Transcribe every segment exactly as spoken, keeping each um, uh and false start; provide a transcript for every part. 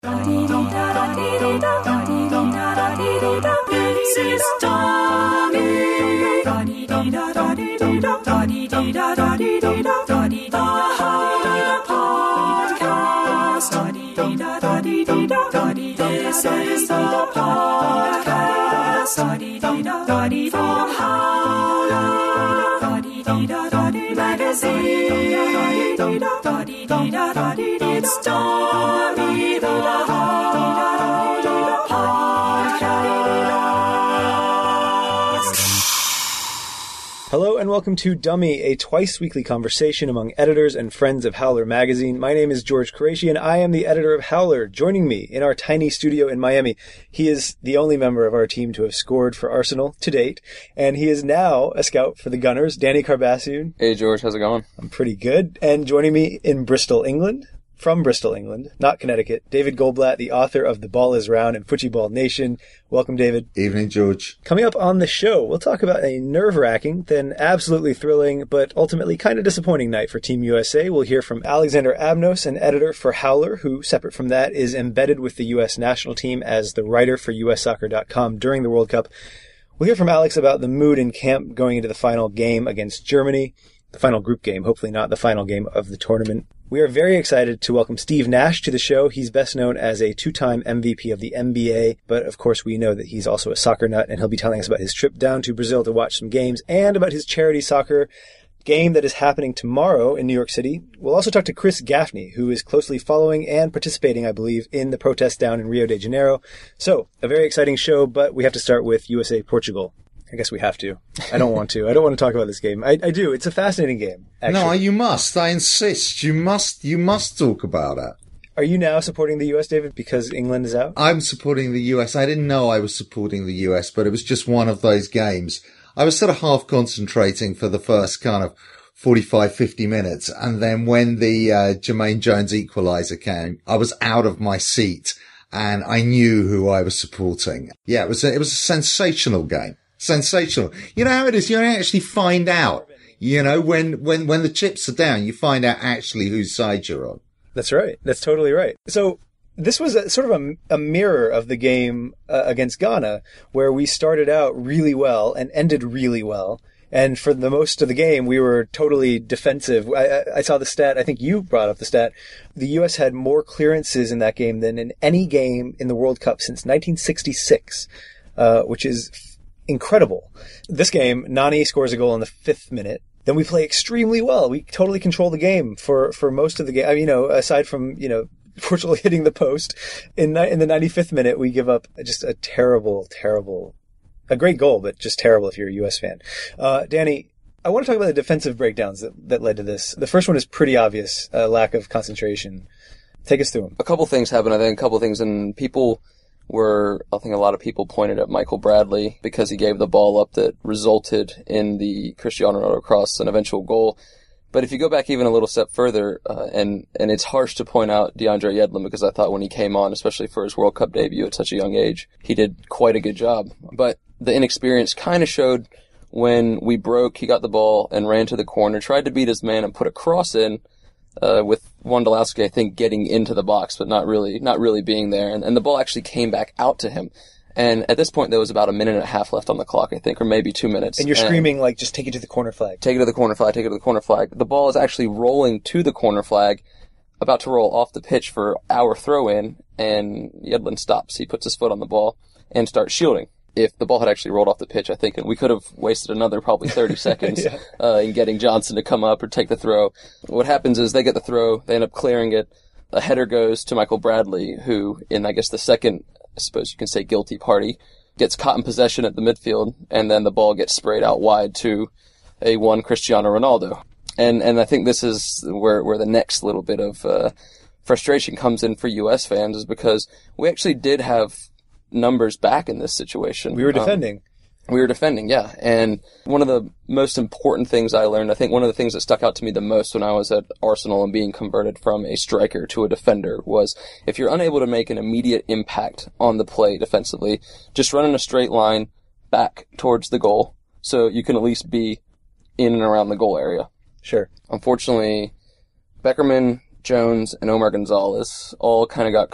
This is Dummy. This is the podcast from Howler Magazine. It's Dummy the Hello and welcome to Dummy, a twice-weekly conversation among editors and friends of Howler Magazine. My name is George Qureshi, and I am the editor of Howler. Joining me in our tiny studio in Miami, he is the only member of our team to have scored for Arsenal to date, and he is now a scout for the Gunners, Danny Carbassian. Hey, George. How's it going? I'm pretty good. And joining me in Bristol, England, from Bristol, England, not Connecticut, David Goldblatt, the author of The Ball is Round and Foochie Nation. Welcome, David. Evening, George. Coming up on the show, we'll talk about a nerve-wracking, then absolutely thrilling, but ultimately kind of disappointing night for Team U S A. We'll hear from Alexander Abnos, an editor for Howler, who, separate from that, is embedded with the U S national team as the writer for U S soccer dot com during the World Cup. We'll hear from Alex about the mood in camp going into the final game against Germany, the final group game, hopefully not the final game of the tournament. We are very excited to welcome Steve Nash to the show. He's best known as a two-time M V P of the N B A, but of course we know that he's also a soccer nut, and he'll be telling us about his trip down to Brazil to watch some games and about his charity soccer game that is happening tomorrow in New York City. We'll also talk to Chris Gaffney, who is closely following and participating, I believe, in the protests down in Rio de Janeiro. So, a very exciting show, but we have to start with U S A Portugal. I guess we have to. I don't want to. I don't want to talk about this game. I, I do. It's a fascinating game, actually. No, you must. I insist. You must, you must talk about it. Are you now supporting the U S, David, because England is out? I'm supporting the U S. I didn't know I was supporting the U S, but it was just one of those games. I was sort of half concentrating for the first kind of forty-five, fifty minutes. And then when the uh, Jermaine Jones equalizer came, I was out of my seat and I knew who I was supporting. Yeah, it was a, it was a sensational game. Sensational. You know how it is? You don't actually find out, you know, when, when, when the chips are down, you find out actually whose side you're on. That's right. That's totally right. So this was a, sort of a, a mirror of the game uh, against Ghana, where we started out really well and ended really well. And for the most of the game, we were totally defensive. I, I saw the stat. I think you brought up the stat. The U S had more clearances in that game than in any game in the World Cup since nineteen sixty-six, uh, which is incredible. This game, Nani scores a goal in the fifth minute. Then we play extremely well. We totally control the game for, for most of the game. I mean, you know, aside from, you know, fortunately hitting the post in, in the ninety-fifth minute, we give up just a terrible, terrible, a great goal, but just terrible if you're a U S fan. Uh, Danny, I want to talk about the defensive breakdowns that, that led to this. The first one is pretty obvious, uh, lack of concentration. Take us through them. A couple things happened, I think, a couple things, and people were, I think a lot of people pointed at Michael Bradley because he gave the ball up that resulted in the Cristiano Ronaldo cross, an eventual goal. But if you go back even a little step further, uh, and, and it's harsh to point out DeAndre Yedlin because I thought when he came on, especially for his World Cup debut at such a young age, he did quite a good job. But the inexperience kind of showed when we broke, he got the ball and ran to the corner, tried to beat his man and put a cross in, Uh, with Wondolowski, I think, getting into the box, but not really, not really being there. And, and the ball actually came back out to him. And at this point, there was about a minute and a half left on the clock, I think, or maybe two minutes. And you're and screaming, like, just take it to the corner flag. Take it to the corner flag, take it to the corner flag. The ball is actually rolling to the corner flag, about to roll off the pitch for our throw-in, and Yedlin stops. He puts his foot on the ball and starts shielding. If the ball had actually rolled off the pitch, I think, and we could have wasted another probably thirty seconds yeah. uh, in getting Johnson to come up or take the throw. What happens is they get the throw, they end up clearing it. A header goes to Michael Bradley, who, in, I guess, the second, I suppose you can say, guilty party, gets caught in possession at the midfield, and then the ball gets sprayed out wide to a one Cristiano Ronaldo. And and I think this is where, where the next little bit of uh, frustration comes in for U S fans, is because we actually did have numbers back in this situation. We were defending. Um, we were defending, yeah. And one of the most important things I learned, I think one of the things that stuck out to me the most when I was at Arsenal and being converted from a striker to a defender was if you're unable to make an immediate impact on the play defensively, just run in a straight line back towards the goal so you can at least be in and around the goal area. Sure. Unfortunately, Beckerman, Jones, and Omar Gonzalez all kind of got caught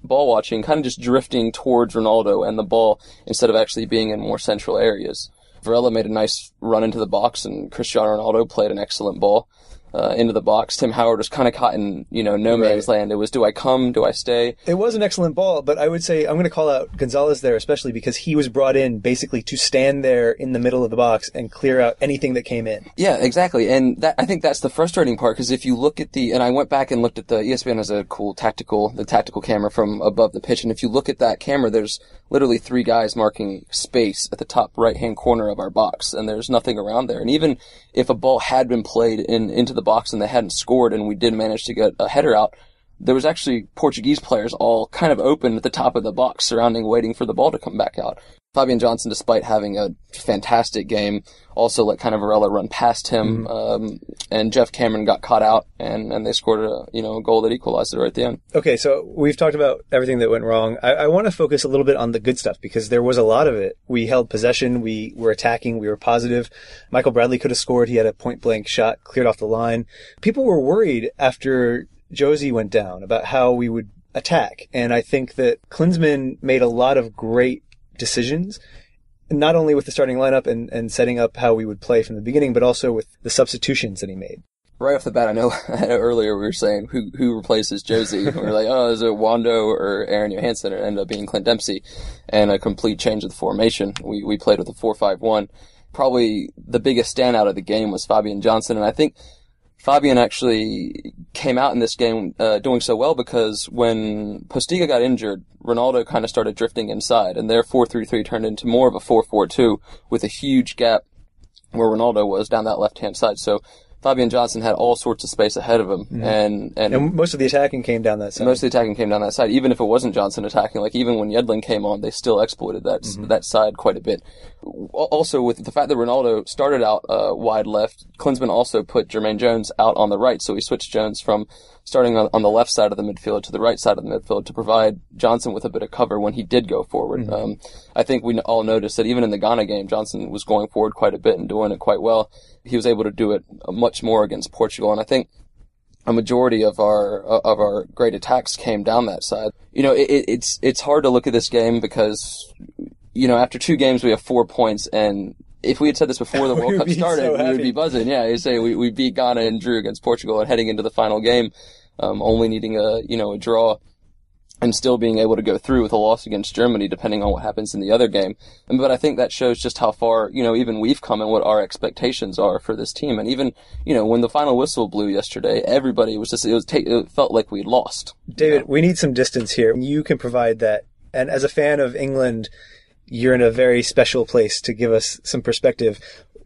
ball watching, kind of just drifting towards Ronaldo and the ball instead of actually being in more central areas. Varela made a nice run into the box, and Cristiano Ronaldo played an excellent ball uh, into the box. Tim Howard was kind of caught in, you know, no man's Right. land. It was, do I come? Do I stay? It was an excellent ball, but I would say I'm going to call out Gonzalez there, especially because he was brought in basically to stand there in the middle of the box and clear out anything that came in. Yeah, exactly. And that, I think that's the frustrating part, because if you look at the, and I went back and looked at the, E S P N has a cool tactical, the tactical camera from above the pitch, and if you look at that camera, there's literally three guys marking space at the top right-hand corner of our box, and there's nothing around there. And even if a ball had been played in, into the box and they hadn't scored and we did manage to get a header out, there was actually Portuguese players all kind of open at the top of the box, surrounding, waiting for the ball to come back out. Fabian Johnson, despite having a fantastic game, also let kind of Varela run past him, mm-hmm. um, and Jeff Cameron got caught out, and, and they scored a, you know, a goal that equalized it right at the end. Okay, so we've talked about everything that went wrong. I, I want to focus a little bit on the good stuff, because there was a lot of it. We held possession, we were attacking, we were positive. Michael Bradley could have scored. He had a point-blank shot, cleared off the line. People were worried after Josie went down about how we would attack, and I think that Klinsmann made a lot of great decisions, not only with the starting lineup and, and setting up how we would play from the beginning, but also with the substitutions that he made. Right off the bat, I know earlier we were saying who who replaces Josie. We were like, oh, is it Wando or Aaron Johansson? It ended up being Clint Dempsey, and a complete change of the formation. We we played with a four five one. Probably the biggest standout of the game was Fabian Johnson, and I think Fabian actually came out in this game uh, doing so well because when Postiga got injured, Ronaldo kind of started drifting inside, and their four three three turned into more of a four four two with a huge gap where Ronaldo was down that left-hand side. So Fabian Johnson had all sorts of space ahead of him, mm-hmm. and, and and most of the attacking came down that side. Most of the attacking came down that side. Even if it wasn't Johnson attacking, like even when Yedlin came on, they still exploited that mm-hmm. that side quite a bit. Also, with the fact that Ronaldo started out uh, wide left, Klinsmann also put Jermaine Jones out on the right, so he switched Jones from starting on, on the left side of the midfield to the right side of the midfield to provide Johnson with a bit of cover when he did go forward. Mm-hmm. Um, I think we all noticed that even in the Ghana game, Johnson was going forward quite a bit and doing it quite well. He was able to do it much more against Portugal, and I think a majority of our of our great attacks came down that side. You know, it, it's it's hard to look at this game because, you know, after two games we have four points, and if we had said this before the World Cup started, so we would be buzzing. Yeah, you say we we beat Ghana and drew against Portugal, and heading into the final game, um, only needing a you know a draw, and still being able to go through with a loss against Germany, depending on what happens in the other game. But I think that shows just how far, you know, even we've come and what our expectations are for this team. And even, you know, when the final whistle blew yesterday, everybody was just, it was, it felt like we'd lost. David, you know? We need some distance here. You can provide that. And as a fan of England, you're in a very special place to give us some perspective.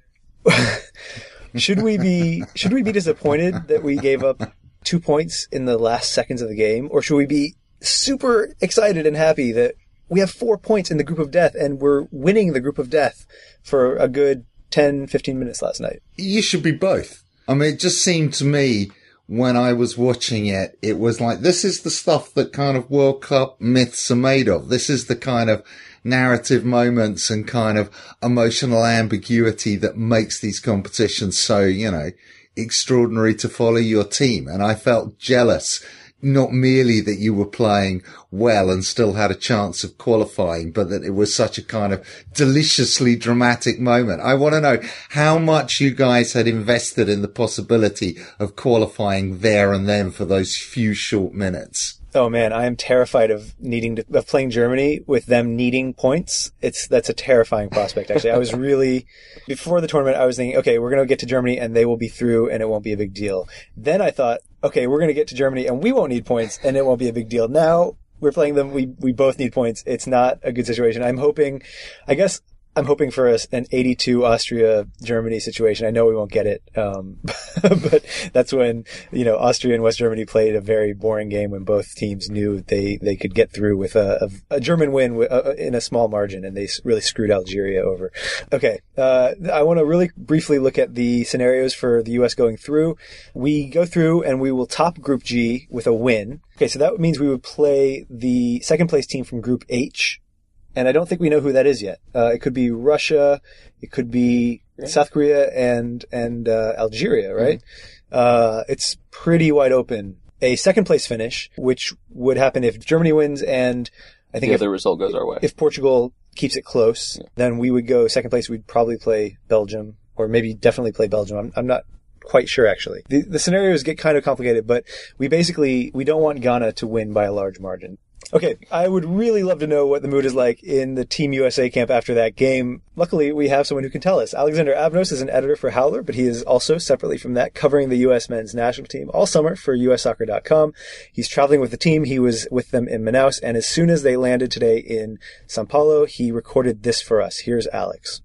Should we be, should we be disappointed that we gave up two points in the last seconds of the game? Or should we be super excited and happy that we have four points in the group of death and we're winning the group of death for a good ten, fifteen minutes last night? You should be both. I mean, it just seemed to me when I was watching it, it was like, this is the stuff that kind of World Cup myths are made of. This is the kind of narrative moments and kind of emotional ambiguity that makes these competitions so, you know, extraordinary to follow your team. And I felt jealous. Not merely that you were playing well and still had a chance of qualifying, but that it was such a kind of deliciously dramatic moment. I want to know how much you guys had invested in the possibility of qualifying there and then for those few short minutes. Oh man, I am terrified of needing to, of playing Germany with them needing points. It's, that's a terrifying prospect, actually. I was really, before the tournament, I was thinking, okay, we're going to get to Germany and they will be through and it won't be a big deal. Then I thought, okay, we're going to get to Germany and we won't need points and it won't be a big deal. Now we're playing them. We, we both need points. It's not a good situation. I'm hoping, I guess, I'm hoping for a, an eighty-two Austria-Germany situation. I know we won't get it, um, but that's when, you know, Austria and West Germany played a very boring game when both teams knew they, they could get through with a, a, a German win w- uh, in a small margin, and they really screwed Algeria over. Okay, uh, I want to really briefly look at the scenarios for the U S going through. We go through and we will top Group G with a win. Okay, so that means we would play the second place team from Group H. And I don't think we know who that is yet. Uh, it could be Russia. It could be right. South Korea and, and, uh, Algeria, right? Mm-hmm. Uh, it's pretty wide open. a second place finish, which would happen if Germany wins and I think the if other result goes our way. If Portugal keeps it close, yeah. then we would go second place. We'd probably play Belgium, or maybe definitely play Belgium. I'm, I'm not quite sure, actually. The, the scenarios get kind of complicated, but we basically, we don't want Ghana to win by a large margin. Okay, I would really love to know what the mood is like in the Team U S A camp after that game. Luckily, we have someone who can tell us. Alexander Abnos is an editor for Howler, but he is also, separately from that, covering the U S men's national team all summer for U S soccer dot com. He's traveling with the team. He was with them in Manaus, and as soon as they landed today in Sao Paulo, he recorded this for us. Here's Alex.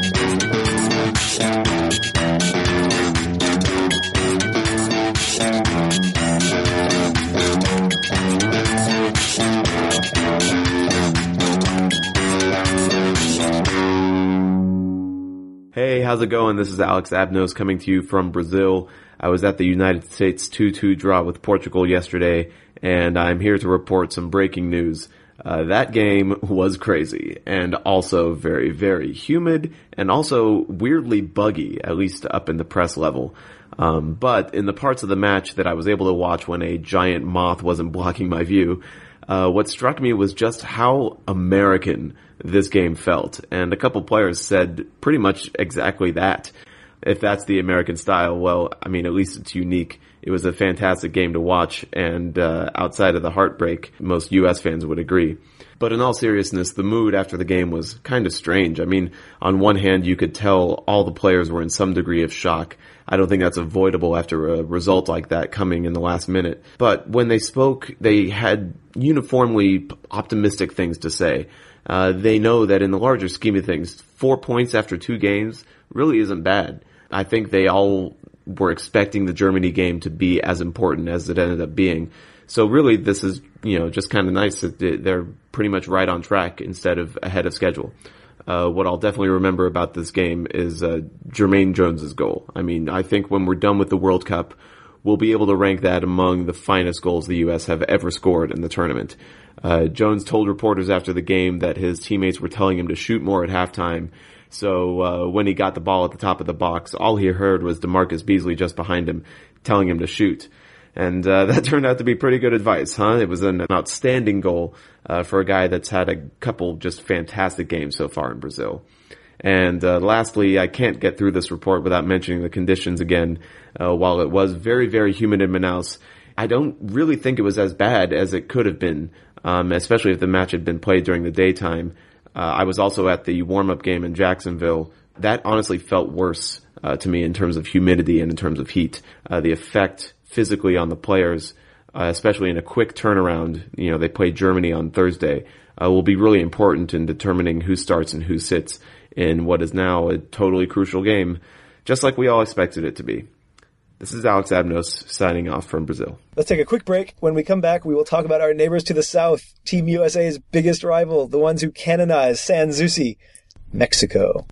Hey, how's it going? This is Alex Abnos coming to you from Brazil. I was at the United States two two draw with Portugal yesterday, and I'm here to report some breaking news. Uh, that game was crazy, and also very, very humid, and also weirdly buggy, at least up in the press level. Um, but in the parts of the match that I was able to watch when a giant moth wasn't blocking my view, uh, what struck me was just how American this game felt. And a couple players said pretty much exactly that. If that's the American style, well, I mean, at least it's unique. It was a fantastic game to watch, and uh, outside of the heartbreak, most U S fans would agree. But in all seriousness, the mood after the game was kind of strange. I mean, on one hand, you could tell all the players were in some degree of shock. I don't think that's avoidable after a result like that coming in the last minute. But when they spoke, they had uniformly optimistic things to say. Uh, they know that in the larger scheme of things, four points after two games really isn't bad. I think they all were expecting the Germany game to be as important as it ended up being. So really, this is, you know, just kind of nice that they're pretty much right on track instead of ahead of schedule. Uh, what I'll definitely remember about this game is uh, Jermaine Jones's goal. I mean, I think when we're done with the World Cup, we'll be able to rank that among the finest goals the U S have ever scored in the tournament. Uh, Jones told reporters after the game that his teammates were telling him to shoot more at halftime. So uh, when he got the ball at the top of the box, all he heard was DeMarcus Beasley just behind him telling him to shoot. And uh, that turned out to be pretty good advice, huh? It was an outstanding goal uh, for a guy that's had a couple just fantastic games so far in Brazil. And uh, lastly, I can't get through this report without mentioning the conditions again. Uh, while it was very, very humid in Manaus, I don't really think it was as bad as it could have been, um, especially if the match had been played during the daytime. Uh, I was also at the warm-up game in Jacksonville. That honestly felt worse uh, to me in terms of humidity and in terms of heat. Uh, the effect physically on the players, uh, especially in a quick turnaround, you know, they play Germany on Thursday, uh, will be really important in determining who starts and who sits in what is now a totally crucial game, just like we all expected it to be. This is Alex Abnos signing off from Brazil. Let's take a quick break. When we come back, we will talk about our neighbors to the south, Team U S A's biggest rival, the ones who canonized San Zusi, Mexico.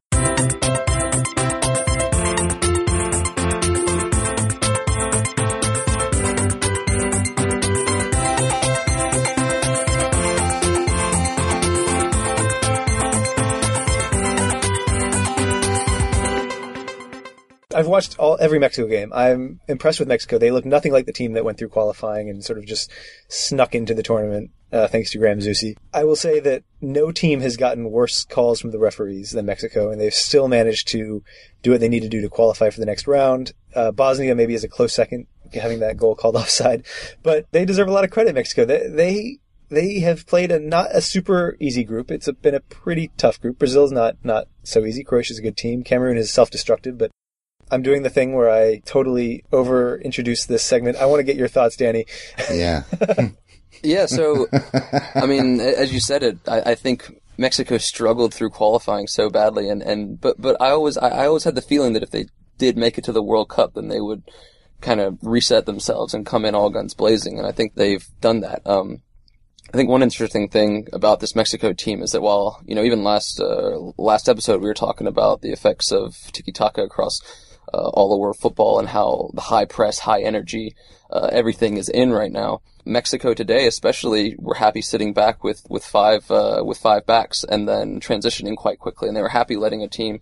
I've watched all every Mexico game. I'm impressed with Mexico. They look nothing like the team that went through qualifying and sort of just snuck into the tournament, uh, thanks to Graham Zusi. I will say that no team has gotten worse calls from the referees than Mexico, and they've still managed to do what they need to do to qualify for the next round. Uh, Bosnia maybe is a close second, having that goal called offside, but they deserve a lot of credit, Mexico. They, they, they have played a not a super easy group. It's a, been a pretty tough group. Brazil's not, not so easy. Croatia's a good team. Cameroon is self-destructive, but I'm doing the thing where I totally over-introduce this segment. I want to get your thoughts, Danny. Yeah. Yeah, so, I mean, as you said it, I, I think Mexico struggled through qualifying so badly, and, and but but I always I, I always had the feeling that if they did make it to the World Cup, then they would kind of reset themselves and come in all guns blazing, and I think they've done that. Um, I think one interesting thing about this Mexico team is that while, you know, even last uh, last episode we were talking about the effects of tiki-taka across Uh, all over football and how the high press, high energy, uh, everything is in right now. Mexico today, especially, were happy sitting back with with five uh, with five backs and then transitioning quite quickly, and they were happy letting a team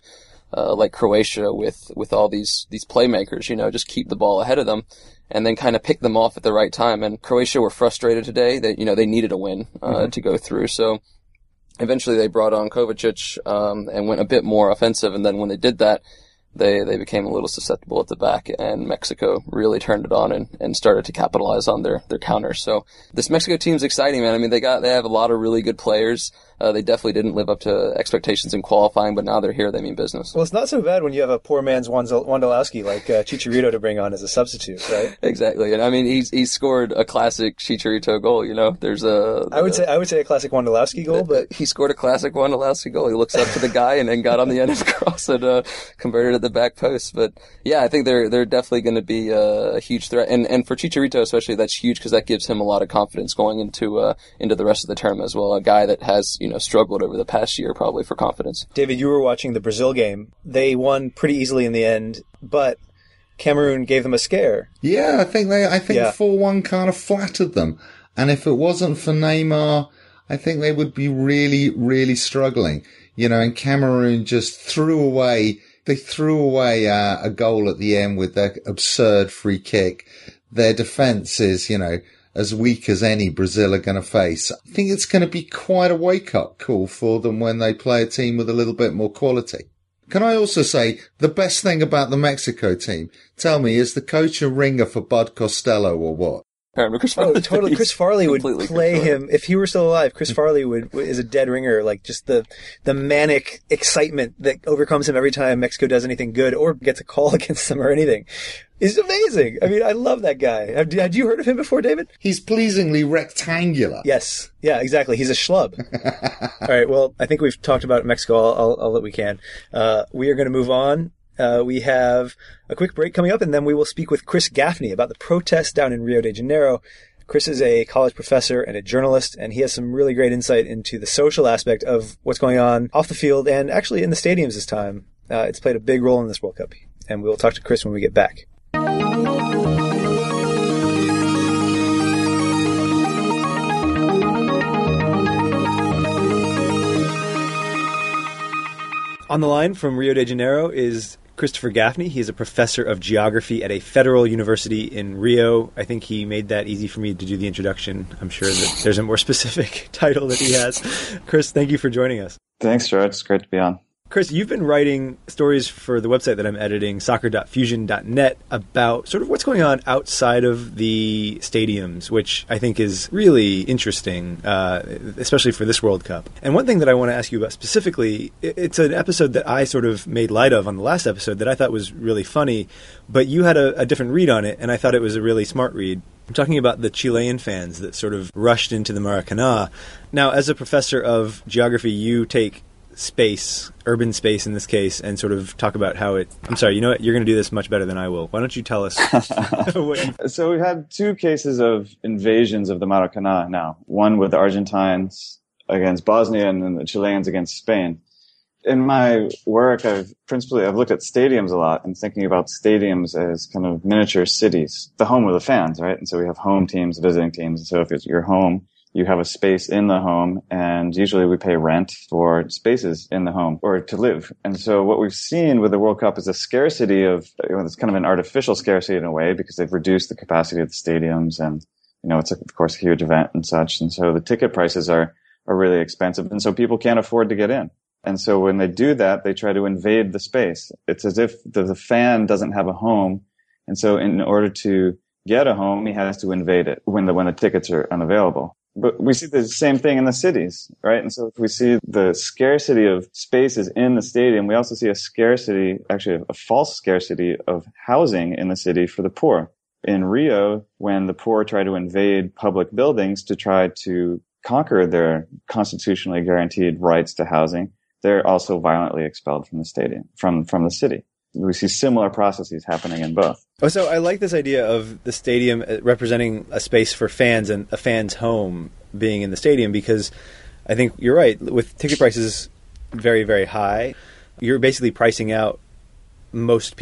uh, like Croatia with, with all these, these playmakers, you know, just keep the ball ahead of them and then kind of pick them off at the right time. And Croatia were frustrated today that, you know, they needed a win, uh, mm-hmm. to go through. So eventually they brought on Kovacic, um, and went a bit more offensive. And then when they did that, they, they became a little susceptible at the back, and Mexico really turned it on and, and started to capitalize on their, their counters. So this Mexico team's exciting, man. I mean, they got, they have a lot of really good players. Uh, they definitely didn't live up to expectations in qualifying, but now they're here. They mean business. Well, it's not so bad when you have a poor man's Wondolowski like uh, Chicharito to bring on as a substitute, right? Exactly. And I mean, he's, he's scored a classic Chicharito goal, you know, there's a, I would say, I would say a classic Wondolowski goal, but he scored a classic Wondolowski goal. He looks up to the guy and then got on the end of the cross and, uh, converted at the back post. But yeah, I think they're, they're definitely going to be a, a huge threat. And, and for Chicharito especially, that's huge because that gives him a lot of confidence going into, uh, into the rest of the term as well. A guy that has, you know, struggled over the past year probably for confidence. David, you were watching the Brazil game. They won pretty easily in the end, but Cameroon gave them a scare. Yeah, I think they, I think Yeah. four one kind of flattered them. And if it wasn't for Neymar, I think they would be really, really struggling. You know, and Cameroon just threw away, they threw away uh, a goal at the end with their absurd free kick. Their defense is, you know, as weak as any Brazil are going to face. I think it's going to be quite a wake-up call for them when they play a team with a little bit more quality. Can I also say, the best thing about the Mexico team, tell me, is the coach a ringer for Bud Costello or what? Chris Oh, Farley, totally. Chris Farley would completely play Chris Farley. him if he were still alive. Chris Farley would is a dead ringer, like just the the manic excitement that overcomes him every time Mexico does anything good or gets a call against them or anything. Is amazing. I mean, I love that guy. Have, had you heard of him before, David? He's pleasingly rectangular. Yes. Yeah, exactly. He's a schlub. All right. Well, I think we've talked about Mexico all, all, all that we can. Uh, we are going to move on. Uh, we have a quick break coming up, and then we will speak with Chris Gaffney about the protests down in Rio de Janeiro. Chris is a college professor and a journalist, and he has some really great insight into the social aspect of what's going on off the field and actually in the stadiums this time. Uh, it's played a big role in this World Cup, and we'll talk to Chris when we get back. On the line from Rio de Janeiro is Christopher Gaffney. He is a professor of geography at a federal university in Rio. I think he made that easy for me to do the introduction. I'm sure that there's a more specific title that he has. Chris, thank you for joining us. Thanks, George. It's great to be on. Chris, you've been writing stories for the website that I'm editing, soccer dot fusion dot net, about sort of what's going on outside of the stadiums, which I think is really interesting, uh, especially for this World Cup. And one thing that I want to ask you about specifically, it's an episode that I sort of made light of on the last episode that I thought was really funny, but you had a, a different read on it, and I thought it was a really smart read. I'm talking about the Chilean fans that sort of rushed into the Maracanã. Now, as a professor of geography, you take space, urban space in this case, and sort of talk about how it... I'm sorry, you know what? You're going to do this much better than I will. Why don't you tell us what you... So we've had two cases of invasions of the Maracanã now. One with the Argentines against Bosnia and then the Chileans against Spain. In my work, I've principally, I've looked at stadiums a lot and thinking about stadiums as kind of miniature cities, the home of the fans, right? And so we have home teams, visiting teams. And so if it's your home, you have a space in the home, and usually we pay rent for spaces in the home or to live. And so what we've seen with the World Cup is a scarcity of, you know, it's kind of an artificial scarcity in a way because they've reduced the capacity of the stadiums and, you know, it's of course a huge event and such. And so the ticket prices are, are really expensive. And so people can't afford to get in. And so when they do that, they try to invade the space. It's as if the, the fan doesn't have a home. And so in order to get a home, he has to invade it when the, when the tickets are unavailable. But we see the same thing in the cities, right? And so if we see the scarcity of spaces in the stadium, we also see a scarcity, actually a false scarcity of housing in the city for the poor. In Rio, when the poor try to invade public buildings to try to conquer their constitutionally guaranteed rights to housing, they're also violently expelled from the stadium, from, from the city. We see similar processes happening in both. Oh, so I like this idea of the stadium representing a space for fans and a fan's home being in the stadium, because I think you're right. With ticket prices very, very high, you're basically pricing out most people.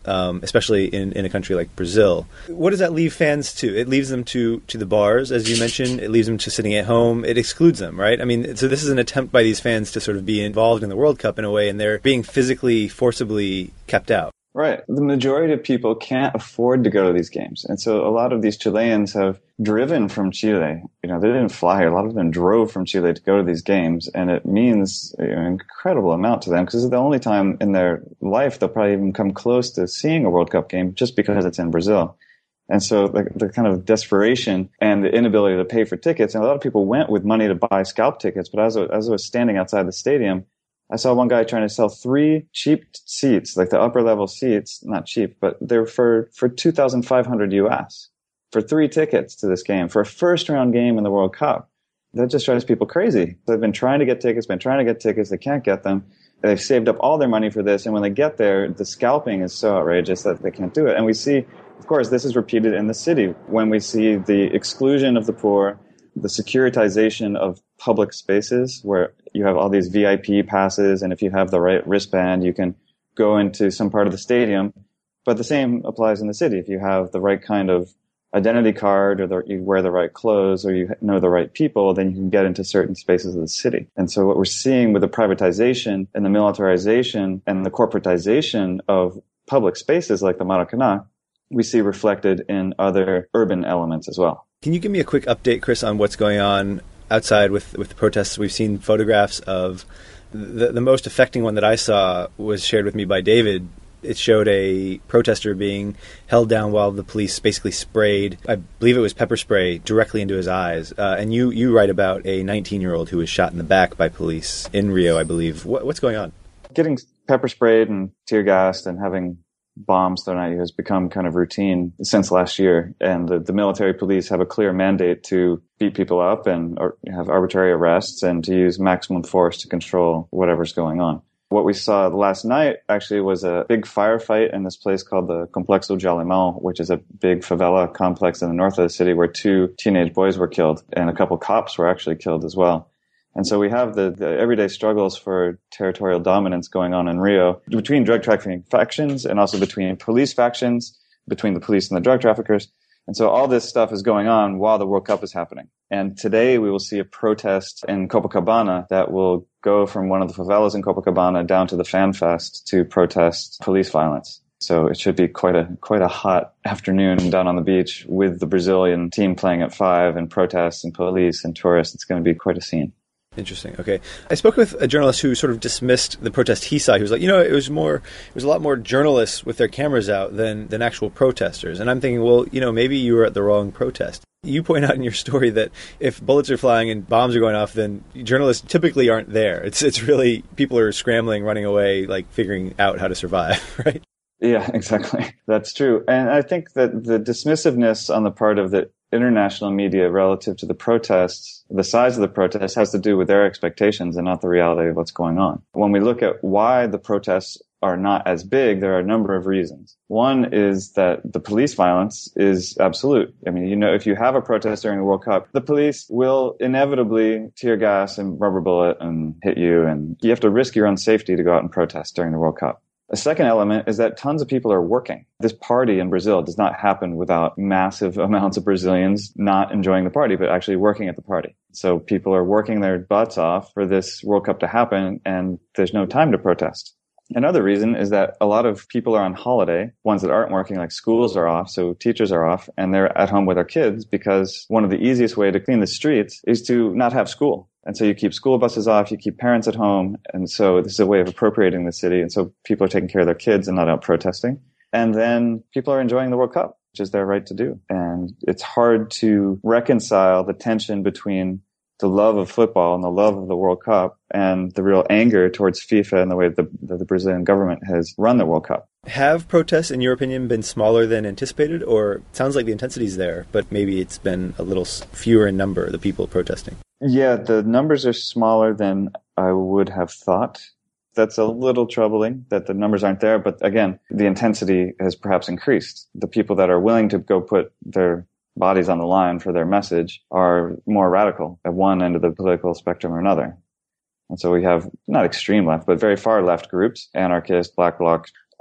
um, especially in, in a country like Brazil. What does that leave fans to? It leaves them to, to the bars, as you mentioned. It leaves them to sitting at home. It excludes them, right? I mean, so this is an attempt by these fans to sort of be involved in the World Cup in a way, and they're being physically, forcibly kept out. Right. The majority of people can't afford to go to these games. And so a lot of these Chileans have driven from Chile. You know, they didn't fly here. A lot of them drove from Chile to go to these games. And it means an incredible amount to them because it's the only time in their life they'll probably even come close to seeing a World Cup game just because it's in Brazil. And so the, the kind of desperation and the inability to pay for tickets. And a lot of people went with money to buy scalp tickets. But as I, as I was standing outside the stadium, I saw one guy trying to sell three cheap seats, like the upper level seats, not cheap, but they're for, for two thousand five hundred U S for three tickets to this game, for a first round game in the World Cup. That just drives people crazy. They've been trying to get tickets, been trying to get tickets. They can't get them. They've saved up all their money for this. And when they get there, the scalping is so outrageous that they can't do it. And we see, of course, this is repeated in the city when we see the exclusion of the poor, the securitization of public spaces where you have all these V I P passes, and if you have the right wristband, you can go into some part of the stadium. But the same applies in the city. If you have the right kind of identity card, or the, you wear the right clothes, or you know the right people, then you can get into certain spaces of the city. And so what we're seeing with the privatization and the militarization and the corporatization of public spaces like the Maracanã, we see reflected in other urban elements as well. Can you give me a quick update, Chris, on what's going on outside with, with the protests? We've seen photographs of the, the most affecting one that I saw was shared with me by David. It showed a protester being held down while the police basically sprayed, I believe it was pepper spray, directly into his eyes. Uh, and you, you write about a nineteen-year-old who was shot in the back by police in Rio, I believe. What, what's going on? Getting pepper sprayed and tear gassed and having bombs thrown at you has become kind of routine since last year. And the, the military police have a clear mandate to beat people up and or have arbitrary arrests and to use maximum force to control whatever's going on. What we saw last night actually was a big firefight in this place called the Complexo Jalimão, which is a big favela complex in the north of the city where two teenage boys were killed and a couple cops were actually killed as well. And so we have the, the everyday struggles for territorial dominance going on in Rio between drug trafficking factions and also between police factions, between the police and the drug traffickers. And so all this stuff is going on while the World Cup is happening. And today we will see a protest in Copacabana that will go from one of the favelas in Copacabana down to the Fan Fest to protest police violence. So it should be quite a quite a hot afternoon down on the beach with the Brazilian team playing at five and protests and police and tourists. It's going to be quite a scene. Interesting. Okay. I spoke with a journalist who sort of dismissed the protest he saw. He was like, you know, it was more, it was a lot more journalists with their cameras out than, than actual protesters. And I'm thinking, well, you know, maybe you were at the wrong protest. You point out in your story that if bullets are flying and bombs are going off, then journalists typically aren't there. It's, it's really, people are scrambling, running away, like figuring out how to survive, right? Yeah, exactly. That's true. And I think that the dismissiveness on the part of the international media relative to the protests, the size of the protests, has to do with their expectations and not the reality of what's going on. When we look at why the protests are not as big, there are a number of reasons. One is that the police violence is absolute. I mean, you know, if you have a protest during the World Cup, the police will inevitably tear gas and rubber bullet and hit you, and you have to risk your own safety to go out and protest during the World Cup. A second element is that tons of people are working. This party in Brazil does not happen without massive amounts of Brazilians not enjoying the party, but actually working at the party. So people are working their butts off for this World Cup to happen, and there's no time to protest. Another reason is that a lot of people are on holiday. Ones that aren't working, like schools, are off, so teachers are off, and they're at home with their kids because one of the easiest way to clean the streets is to not have school. And so you keep school buses off, you keep parents at home, and so this is a way of appropriating the city, and so people are taking care of their kids and not out protesting. And then people are enjoying the World Cup, which is their right to do. And it's hard to reconcile the tension between the love of football and the love of the World Cup and the real anger towards FIFA and the way the, the, the Brazilian government has run the World Cup. Have protests, in your opinion, been smaller than anticipated? Or it sounds like the intensity's there, but maybe it's been a little fewer in number, the people protesting? Yeah, the numbers are smaller than I would have thought. That's a little troubling that the numbers aren't there. But again, the intensity has perhaps increased. The people that are willing to go put their bodies on the line for their message are more radical at one end of the political spectrum or another. And so we have not extreme left, but very far left groups, anarchists, black bloc,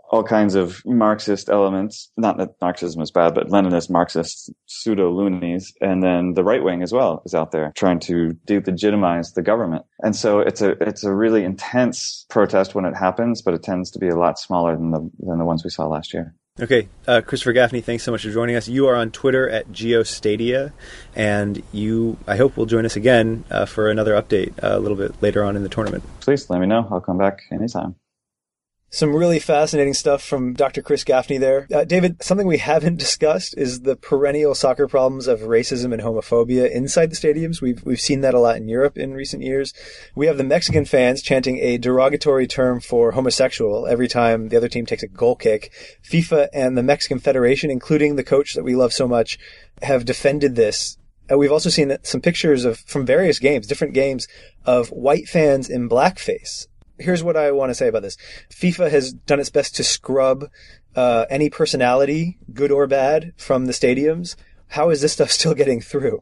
all kinds of Marxist elements. Not that Marxism is bad, but Leninist Marxist pseudo-loonies. And then the right wing as well is out there trying to delegitimize the government. And so it's a it's a really intense protest when it happens, but it tends to be a lot smaller than the than the ones we saw last year. Okay, uh, Christopher Gaffney, thanks so much for joining us. You are on Twitter at GeoStadia, and you, I hope, will join us again uh, for another update uh, a little bit later on in the tournament. Please let me know. I'll come back anytime. Some really fascinating stuff from Doctor Chris Gaffney there. Uh, David, something we haven't discussed is the perennial soccer problems of racism and homophobia inside the stadiums. We've we've seen that a lot in Europe in recent years. We have the Mexican fans chanting a derogatory term for homosexual every time the other team takes a goal kick. FIFA and the Mexican Federation, including the coach that we love so much, have defended this. Uh, we've also seen some pictures of from various games, different games, of white fans in blackface. Here's what I want to say about this. FIFA has done its best to scrub uh, any personality, good or bad, from the stadiums. How is this stuff still getting through?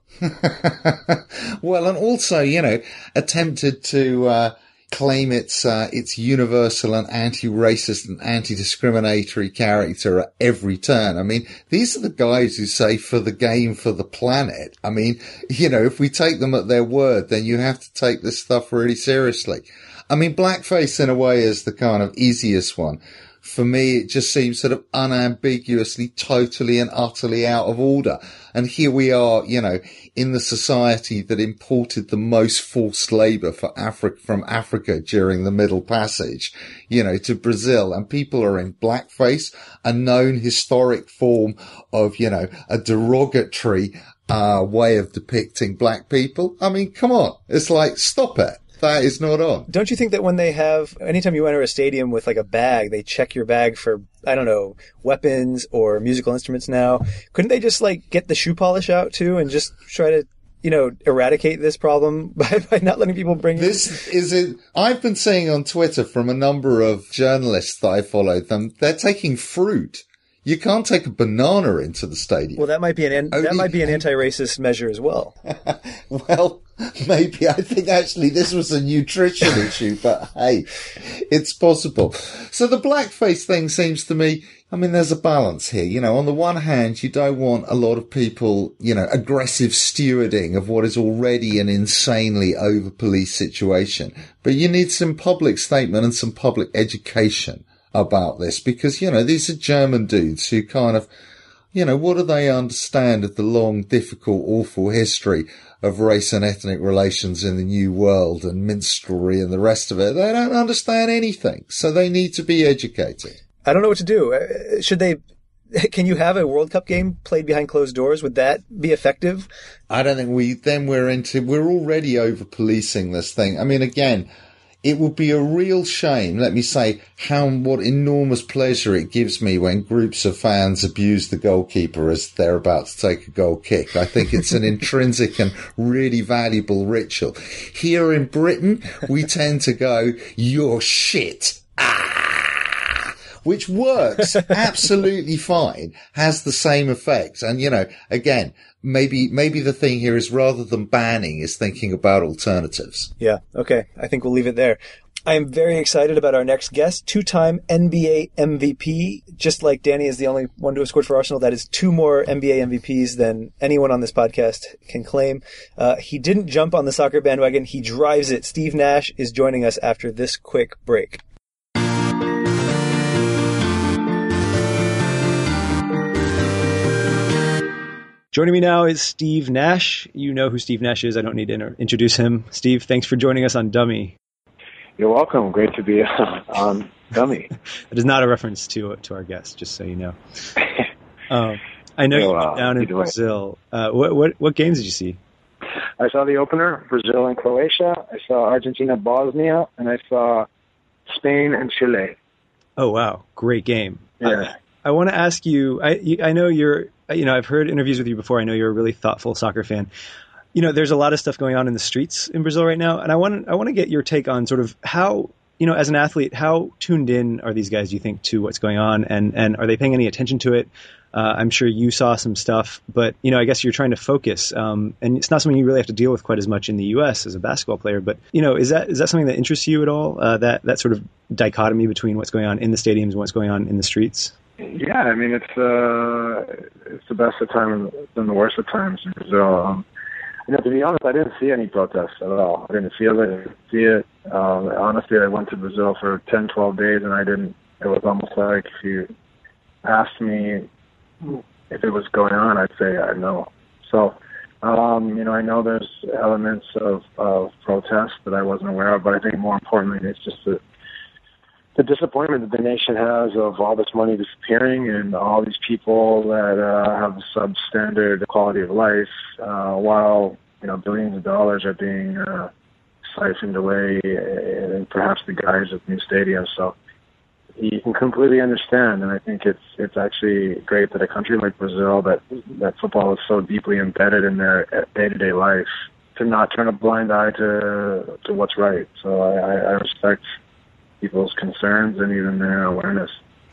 Well, and also, you know, attempted to uh, claim its uh, its universal and anti-racist and anti-discriminatory character at every turn. I mean, these are the guys who say for the game, for the planet. I mean, you know, if we take them at their word, then you have to take this stuff really seriously. I mean, blackface in a way is the kind of easiest one. For me, it just seems sort of unambiguously, totally and utterly out of order. And here we are, you know, in the society that imported the most forced labor for Africa, from Africa during the Middle Passage, you know, to Brazil. And people are in blackface, a known historic form of, you know, a derogatory, uh, way of depicting black people. I mean, come on. It's like, stop it. That is not on. Don't you think that when they have, anytime you enter a stadium with like a bag, they check your bag for, I don't know, weapons or musical instruments now? Couldn't they just like get the shoe polish out too and just try to, you know, eradicate this problem by, by not letting people bring this in? Is it? I've been seeing on Twitter from a number of journalists that I followed them, they're taking fruit. You can't take a banana into the stadium. Well, that might be an Only, that might be an anti-racist measure as well. Well, maybe. I think actually this was a nutrition issue, but hey, it's possible. So the blackface thing seems to me, I mean, there's a balance here. You know, on the one hand, you don't want a lot of people, you know, aggressive stewarding of what is already an insanely over-policed situation. But you need some public statement and some public education about this, because, you know, these are German dudes who kind of, you know, what do they understand of the long, difficult, awful history of race and ethnic relations in the New World and minstrelsy and the rest of it? They don't understand anything, so they need to be educated. I don't know what to do. Should they, can you have a World Cup game played behind closed doors? Would that be effective? I don't think we, then we're into, we're already over policing this thing. I mean, again, it would be a real shame, let me say, how, what enormous pleasure it gives me when groups of fans abuse the goalkeeper as they're about to take a goal kick. I think it's an intrinsic and really valuable ritual. Here in Britain, we tend to go, you're shit. Ah! Which works absolutely fine, has the same effect. And, you know, again, maybe, maybe the thing here is rather than banning is thinking about alternatives. Yeah. Okay. I think we'll leave it there. I am very excited about our next guest, two-time N B A M V P. Just like Danny is the only one to have scored for Arsenal, that is two more N B A M V Ps than anyone on this podcast can claim. Uh, he didn't jump on the soccer bandwagon. He drives it. Steve Nash is joining us after this quick break. Joining me now is Steve Nash. You know who Steve Nash is. I don't need to inter- introduce him. Steve, thanks for joining us on Dummy. You're welcome. Great to be on Dummy. That is not a reference to to our guest, just so you know. um, I know oh, you were uh, down in Brazil. Uh, what, what what games did you see? I saw the opener, Brazil and Croatia. I saw Argentina, Bosnia, and I saw Spain and Chile. Oh, wow. Great game. Yeah. Uh, I want to ask you, I, you, I know you're, you know, I've heard interviews with you before. I know you're a really thoughtful soccer fan. You know, there's a lot of stuff going on in the streets in Brazil right now. And I want, I want to get your take on sort of how you know, as an athlete, how tuned in are these guys, do you think, to what's going on? And, and are they paying any attention to it? Uh, I'm sure you saw some stuff, but, you know, I guess you're trying to focus. Um, and it's not something you really have to deal with quite as much in the U S as a basketball player. But, you know, is that is that something that interests you at all, uh, that, that sort of dichotomy between what's going on in the stadiums and what's going on in the streets? Yeah, I mean, it's uh, it's the best of times and the worst of times in Brazil. Um, you know, to be honest, I didn't see any protests at all. I didn't feel it. I didn't see it. Um, honestly, I went to Brazil for ten, twelve days, and I didn't. It was almost like if you asked me if it was going on, I'd say I know. So, um, you know, I know there's elements of, of protest that I wasn't aware of, but I think more importantly, it's just the, the disappointment that the nation has of all this money disappearing and all these people that uh, have a substandard quality of life, uh, while, you know, billions of dollars are being uh, siphoned away in perhaps the guise of new stadiums. So, you can completely understand, and I think it's it's actually great that a country like Brazil, that that football is so deeply embedded in their day-to-day life, to not turn a blind eye to to what's right. So I, I respect people's concerns and even their awareness.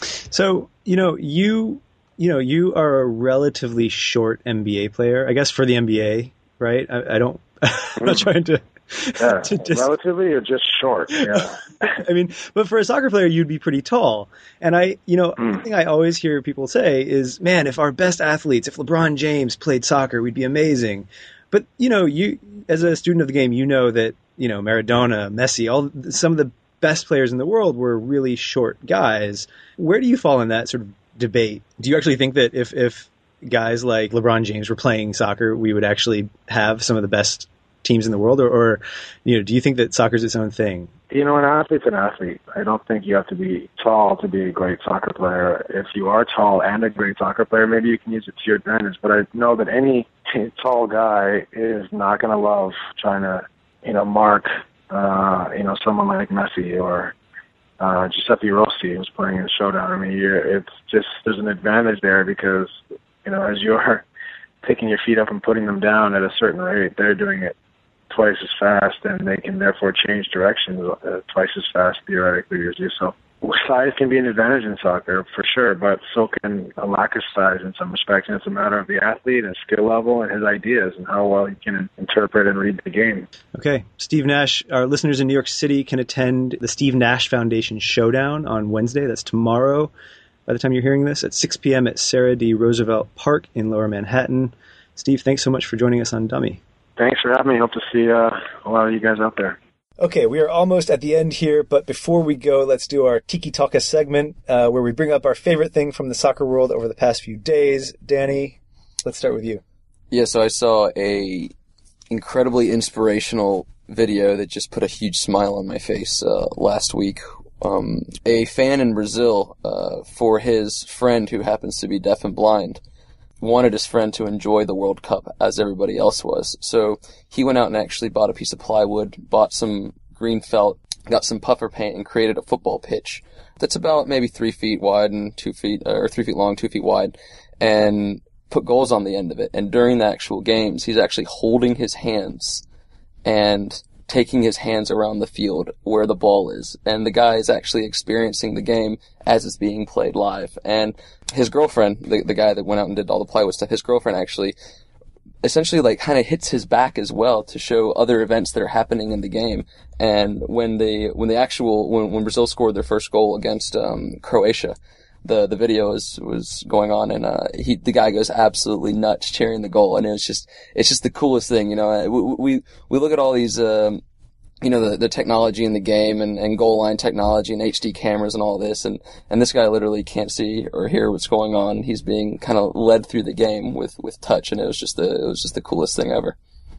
So, you know, you you know you are a relatively short N B A player, I guess, for the N B A, right? I, I don't. I'm not trying to. Yeah, to just, relatively or just short. Yeah. I mean, but for a soccer player, you'd be pretty tall. And I, you know, mm. the thing I always hear people say is, man, if our best athletes, if LeBron James played soccer, we'd be amazing. But, you know, you, as a student of the game, you know that, you know, Maradona, Messi, all some of the best players in the world were really short guys. Where do you fall in that sort of debate? Do you actually think that if, if guys like LeBron James were playing soccer, we would actually have some of the best teams in the world, or, or, you know, do you think that soccer is its own thing? You know, an athlete's an athlete. I don't think you have to be tall to be a great soccer player. If you are tall and a great soccer player, maybe you can use it to your advantage. But I know that any tall guy is not going to love trying to, you know, mark, uh, you know, someone like Messi or uh, Giuseppe Rossi who's playing in the showdown. I mean, you're, it's just, there's an advantage there because, you know, as you're picking your feet up and putting them down at a certain rate, they're doing it twice as fast, and they can therefore change directions uh, twice as fast theoretically as you. So size can be an advantage in soccer for sure, but so can a lack of size in some respects. And it's a matter of the athlete and skill level and his ideas and how well he can interpret and read the game. Okay, Steve Nash. Our listeners in New York City can attend the Steve Nash Foundation Showdown on Wednesday. That's tomorrow. By the time you're hearing this, at six p.m. at Sarah D. Roosevelt Park in Lower Manhattan. Steve, thanks so much for joining us on Dummy. Thanks for having me. Hope to see uh, a lot of you guys out there. Okay, we are almost at the end here, but before we go, let's do our Tiki Talka segment, uh, where we bring up our favorite thing from the soccer world over the past few days. Danny, let's start with you. Yeah, so I saw a incredibly inspirational video that just put a huge smile on my face uh, last week. Um, a fan in Brazil, uh, for his friend who happens to be deaf and blind, wanted his friend to enjoy the World Cup as everybody else was. So he went out and actually bought a piece of plywood, bought some green felt, got some puffer paint, and created a football pitch that's about maybe three feet wide and two feet, or three feet long, two feet wide, and put goals on the end of it. And during the actual games, he's actually holding his hands and taking his hands around the field where the ball is. And the guy is actually experiencing the game as it's being played live. And his girlfriend, the, the guy that went out and did all the plywood stuff, his girlfriend actually essentially like kind of hits his back as well to show other events that are happening in the game. And when they, when the actual, when, when Brazil scored their first goal against, um, Croatia, the, the video was, was going on, and, uh, he, the guy goes absolutely nuts cheering the goal. And it was just, it's just the coolest thing, you know. We, we, we look at all these, um, you know, the, the technology in the game and, and goal line technology and H D cameras and all this. And, and this guy literally can't see or hear what's going on. He's being kind of led through the game with, with touch. And it was just the, it was just the coolest thing ever.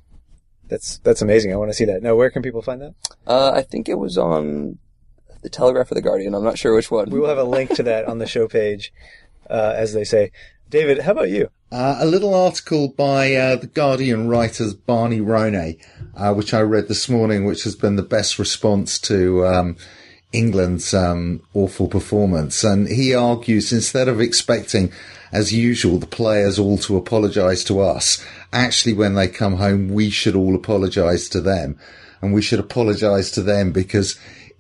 That's, that's amazing. I want to see that. Now, where can people find that? Uh, I think it was on the Telegraph or the Guardian. I'm not sure which one. We will have a link to that on the show page, uh, as they say. David, how about you? Uh, a little article by uh, the Guardian writers Barney Ronay, uh, which I read this morning, which has been the best response to um, England's um, awful performance. And he argues, instead of expecting, as usual, the players all to apologise to us, actually when they come home, we should all apologise to them. And we should apologise to them because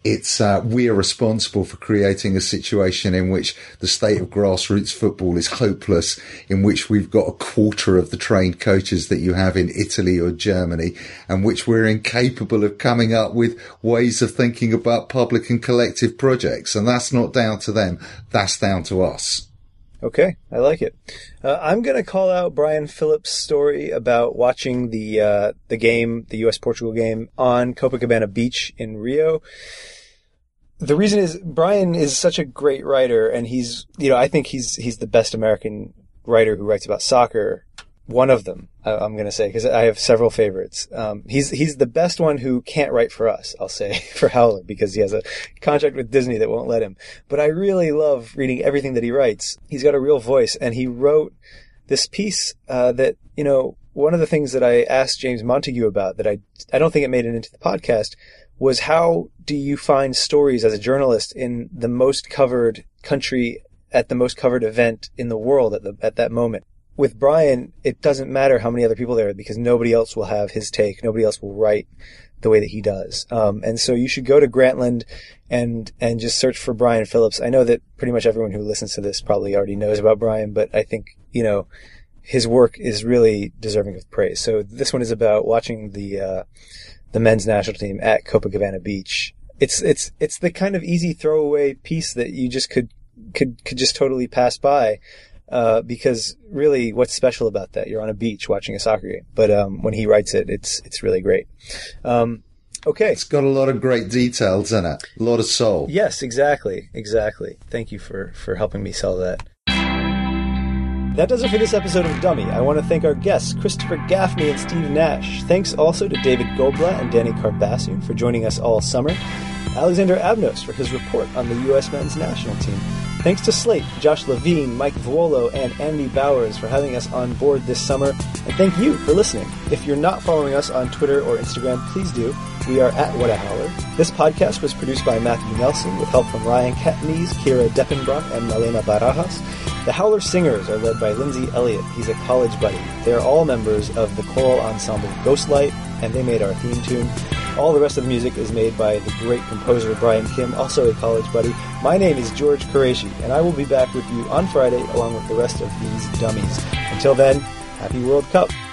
it's uh, we are responsible for creating a situation in which the state of grassroots football is hopeless, in which we've got a quarter of the trained coaches that you have in Italy or Germany, and which we're incapable of coming up with ways of thinking about public and collective projects. And that's not down to them. That's down to us. Okay, I like it. Uh, I'm going to call out Brian Phillips' story about watching the uh, the game, the U S Portugal game, on Copacabana Beach in Rio. The reason is Brian is such a great writer, and he's, you know, I think he's he's the best American writer who writes about soccer. One of them, I'm going to say, because I have several favorites. Um, he's he's the best one who can't write for us, I'll say, for Howler, because he has a contract with Disney that won't let him. But I really love reading everything that he writes. He's got a real voice, and he wrote this piece uh, that, you know, one of the things that I asked James Montague about that I I don't think it made it into the podcast was, how do you find stories as a journalist in the most covered country at the most covered event in the world at the at that moment? With Brian, it doesn't matter how many other people there are, because nobody else will have his take. Nobody else will write the way that he does. Um, and so you should go to Grantland and, and just search for Brian Phillips. I know that pretty much everyone who listens to this probably already knows about Brian, but I think, you know, his work is really deserving of praise. So this one is about watching the, uh, the men's national team at Copacabana Beach. It's, it's, it's the kind of easy throwaway piece that you just could, could, could just totally pass by. Uh, because really, what's special about that? You're on a beach watching a soccer game. But um, when he writes it, it's it's really great. Um, okay. It's got a lot of great details in it. A lot of soul. Yes, exactly. Exactly. Thank you for, for helping me sell that. That does it for this episode of Dummy. I want to thank our guests, Christopher Gaffney and Steve Nash. Thanks also to David Goldblatt and Danny Carbassian for joining us all summer. Alexander Abnos for his report on the U S men's national team. Thanks to Slate, Josh Levine, Mike Vuolo, and Andy Bowers for having us on board this summer. And thank you for listening. If you're not following us on Twitter or Instagram, please do. We are at What a Howler. This podcast was produced by Matthew Nelson with help from Ryan Katniss, Kira Deppenbrock, and Malena Barajas. The Howler Singers are led by Lindsay Elliott. He's a college buddy. They are all members of the choral ensemble Ghostlight, and they made our theme tune. All the rest of the music is made by the great composer Brian Kim, also a college buddy. My name is George Qureshi, and I will be back with you on Friday along with the rest of these dummies. Until then, happy World Cup!